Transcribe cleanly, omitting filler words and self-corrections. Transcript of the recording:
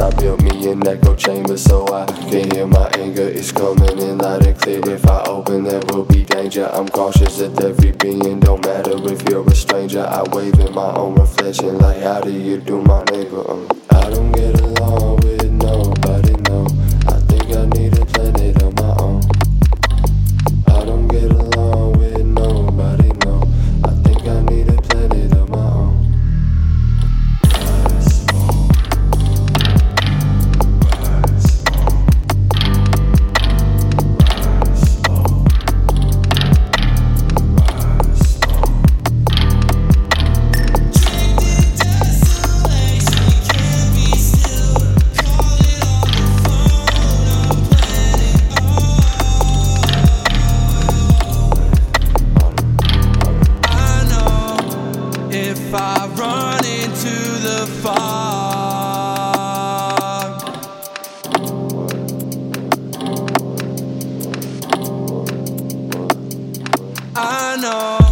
I built me an echo chamber so I can hear my anger. It's coming in loud and clear. If I open, there will be danger. I'm cautious that every being, don't matter if you're a stranger. I wave in my own reflection like, how do you do, my neighbor? I don't get along with nobody, no. I think I need a planet of my own. I don't get along with nobody, no. I think I need a planet of my own. If I run into the fog, I know